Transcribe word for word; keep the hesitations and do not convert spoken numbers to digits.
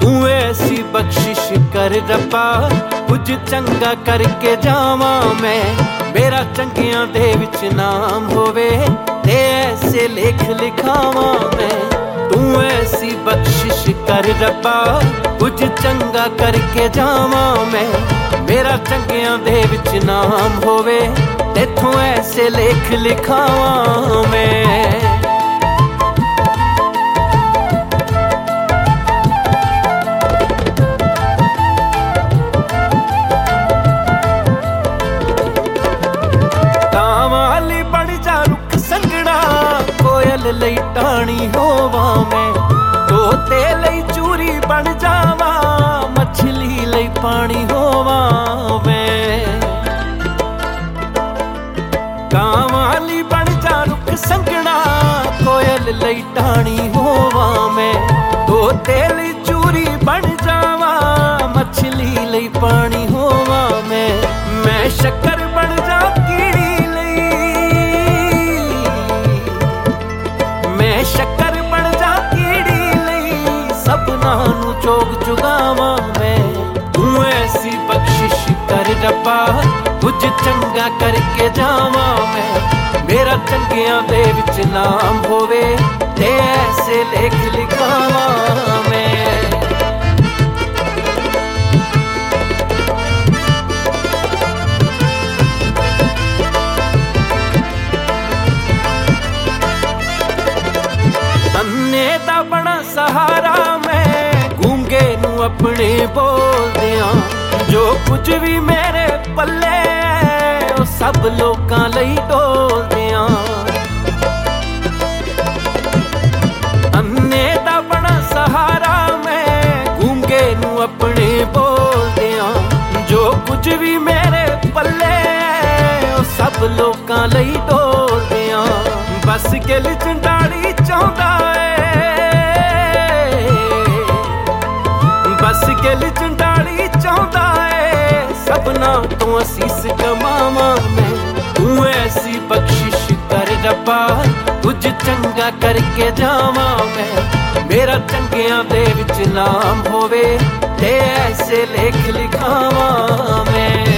तू ऐसी बख्शिश कर रब्बा, कुछ चंगा करके जावा मैं, मेरा चंगियां दे विच नाम होवे, ते ऐसे लेख लिखावा मैं। तू ऐसी बख्शिश कर रब्बा, कुछ चंगा करके जावा मैं, मेरा चंगियां दे विच नाम होवे, तेथों ऐसे लेख लिखावा मैं। कावाली बन जा रुख संगना, कोयल लई टाणी होवा मैं, तोते लई चूरी बन जावा, मछली लई पानी होवा मैं। कावाली बन जा रुख संगना, कोयल लई टाणी होवा मैं, तोते लई चूरी बन जावा, मछली लई पानी होवा मैं। मैं शक्कर बन जा कीड़ी लई, मैं शक्कर बन जा कीड़ी लई, सबना नू चोग चुगावा मैं। तू ऐसी बख्शिश कर रब्बा, कुछ चंगा करके जावा मैं, मेरा चंगियां दे विच नाम होवे, ते ऐसे लेख लिखावा मैं। अन्ने दा बड़ा सहारा मैं, गूंगे नू अपने बोल दियां, जो कुछ भी मेरे पल्ले ओ सब लोकां लई डोल दियां। अन्ने दा बड़ा सहारा मैं, गूंगे नू अपने बोल दियां, जो कुछ भी मेरे पल्ले ओ सब लोकां लई डोल दियां। बस गिल चंडाली चाहुंदा ए, बस गिल चंडाली चाहुंदा ए, सबना तो असीस कमावा मैं। तू ऐसी बख्शिश कर रब्बा, कुछ चंगा करके जावा मैं, मेरा चंगियां दे विच नाम होवे, ते ऐसे लेख लिखावा मैं।